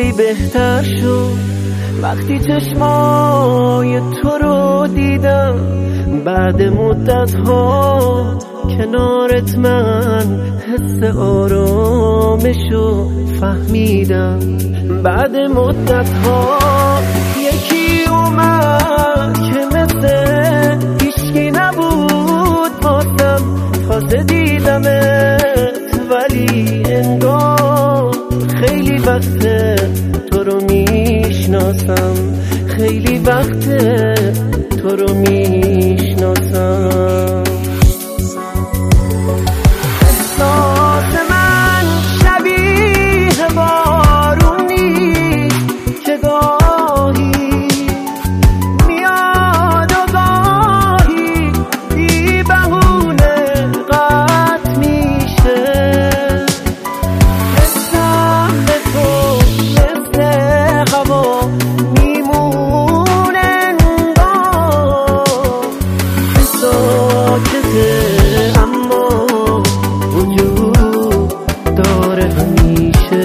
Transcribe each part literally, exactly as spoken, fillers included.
خیلی بهتر شد وقتی چشمای تو رو دیدم. بعد مدت ها کنارت من حس آرامشو فهمیدم. بعد مدت ها یکی اومد که مثل هیچکی نبود واسم. تازه دیدمت ولی انگار خیلی وقته تو رو میشناسم. خیلی وقته تو رو میشناسم. احساس من شبیه بارونی که گاهی میاد و گاهی بی بهونه قطع میشه. حسم به تو مثل هوا میمونه انگار که ساکته اما وجود داره همیشه.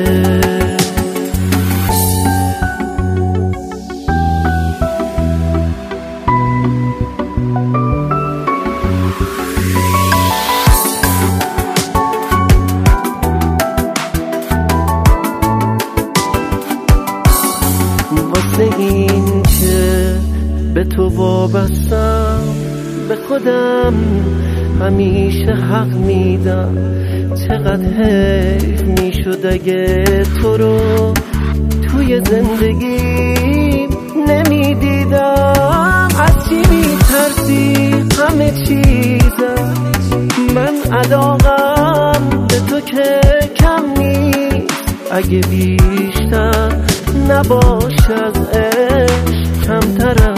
واسه این که به تو وابستم به خودم همیشه حق میدم. چقدر حیف میشد اگه تو رو توی زندگی نمیدیدم. از چی میترسی همه چیزم من علاقم به تو که کم نیست. اگه بیشتر نباشه از عشق کمترم